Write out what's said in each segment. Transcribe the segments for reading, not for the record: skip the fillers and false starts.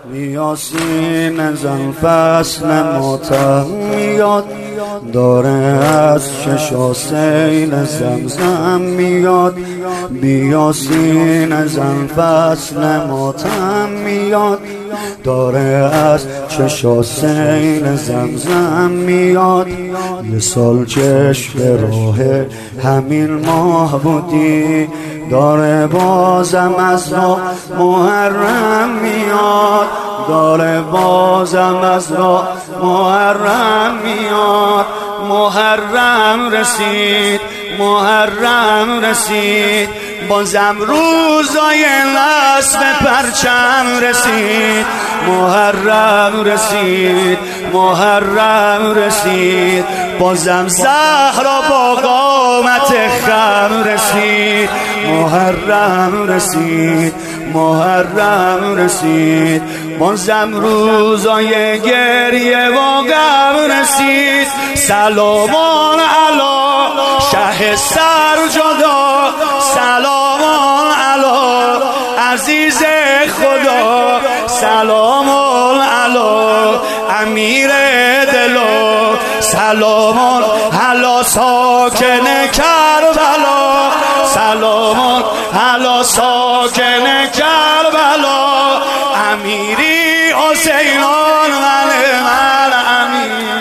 یاسین زن فصل ماتم میاد، داره از چشا سیل زمزم میاد. بیاسین زن فصل ماتم میاد، داره از چشا سیل زمزم میاد. یه سال چشم به راه همین ماه بودی، داره بازم از راه محرم میاد، داره بازم از راه محرم میاد. محرم رسید، محرم رسید، بازم روزای نصب پرچم رسید. محرم رسید، محرم رسید، بازم زهرا با قامت خم رسید. محرم رسید، محرم رسید، بازم روزای گریه و غم رسید. سلامان علی شه سرجدا، سلامان علی عزیز خدا، سلامان علی امیر دلا، سلامان علی ساکن کربلا، سلامان علی ساکن کربلا. امیری حسینان من امیر،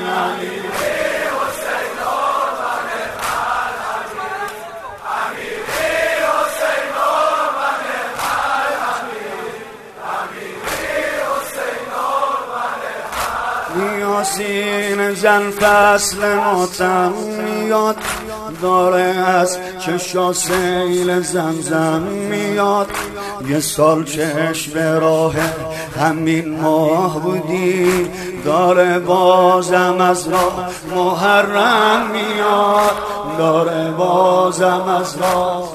یاسین زن فصل ماتم میاد، داره از چشا سیل زمزم میاد. یه سال چشم به راه همین ماه بودی، داره بازم از راه محرم میاد، داره بازم از راه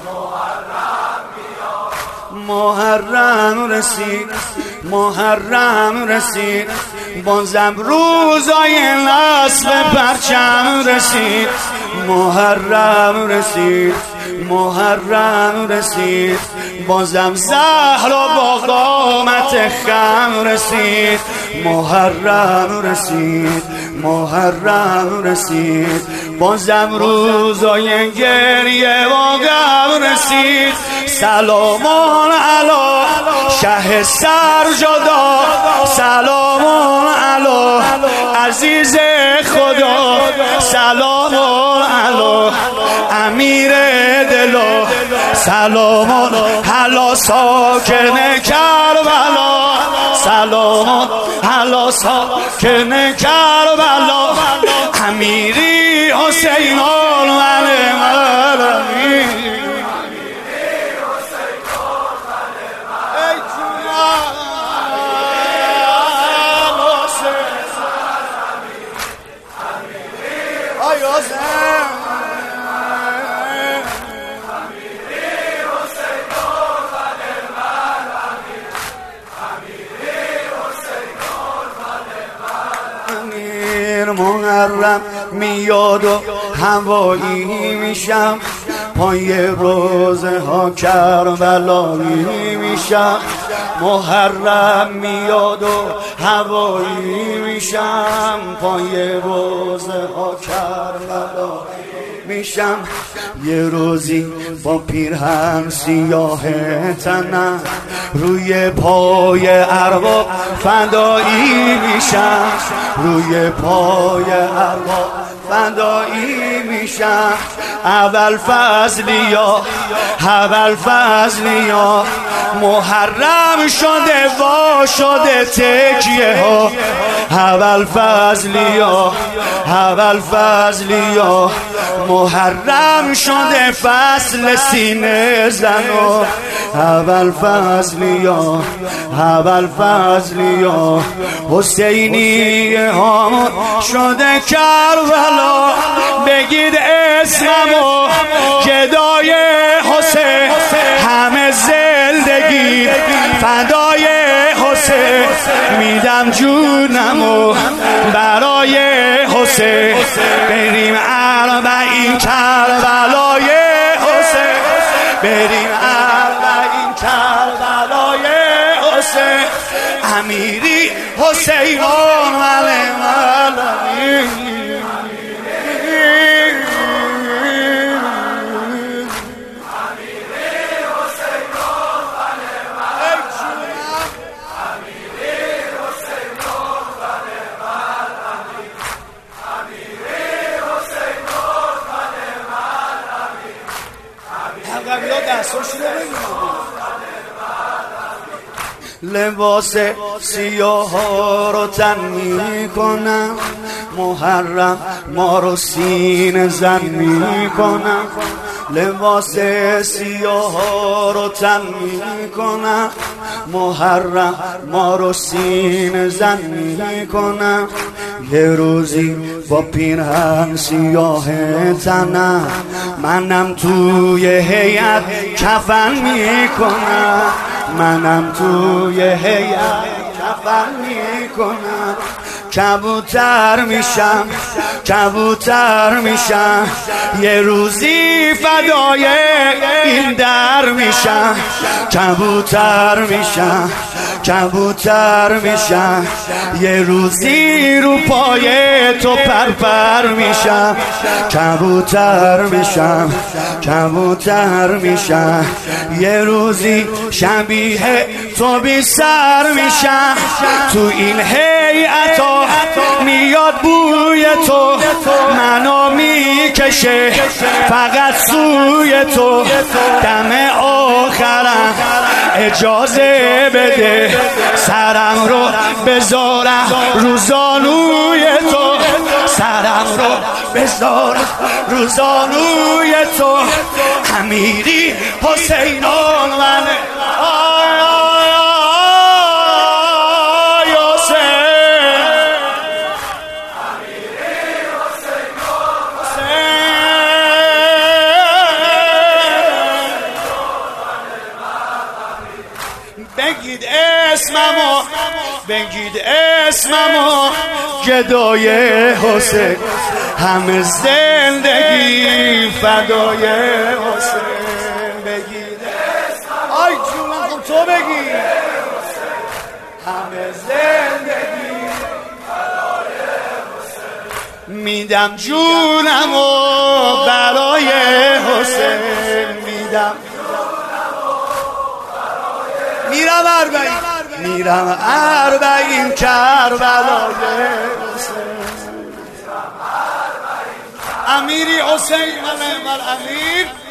محرم رسید. محرم رسید، بازم روزای نصب پرچم رسید. محرم رسید، محرم رسید، بازم زهرا با قامت خم رسید. محرم رسید، محرم رسید، بازم روزای گریه و غم رسید. سلامان علی شه سرجدا، سلامان علی عزیز خدا، سلامان علی امیر دلا، سلامان علی ساکن کربلا، سلامان علی ساکن کربلا. امیری حسینان من امیر، محرم میاد و هوایی میشم، پای روزه ها کربلایی میشم. محرم میاد و هوایی میشم، پای روزه ها کربلایی میشم. یه روزی با پیرهن سیاه تنم، روی پای ارباب فدایی میشم، روی پای ارباب فدایی میشم. اول فضلیا، اول فضلیا، محرم شده وا شده تکیه ها. اول فضلیا، اول فضلیا، محرم شده فصل سینه زنو. اول فضلیا، اول فضلیا، حسینی هامون شده کربلا. بگید اسممو گدای حسین، همه زندگی فدای حسین، میدم جونمو برای حسین. بریم اربعین کربلای حسین، بریم اربعین کربلای حسین. امیری حسینان لباس سیاه ها رو تن می کنم، محرم ما رو سینه زن می کنم. لباس سیاه ها رو تن می کنم، محرم ما رو سینه زن می کنم. یه روزی با پیرهن سیاه تنم، منم توی هیئت کفن می کنم، منم توی هیئت کفن می کنم. کبوتر میشم، کبوتر میشم، یه روزی فدای این در میشم. کبوتر میشم، کبوتر میشم، یه روزی رو پای تو پرپر میشم. کبوتر میشم، کبوتر میشم، یه روزی شبیه تو بی سر میشم. تو این هیئت میاد بوی تو، منو میکشه فقط سوی تو. دم آخرم اجازه بده، سرم رو بذارم رو زانوی تو، سرم رو بذارم رو زانوی تو. امیری حسینان منه، بگید اسممو، بگید اسممو، گدای حسین، همه زندگی فدای حسین. بگید اسممو، آی جونم خب تو بگید، همه زندگی فدای حسین. میدم جونمو برای حسین، میدم میرم اربعین، میرم اربعین کربلای حسین. امیری حسین من امیر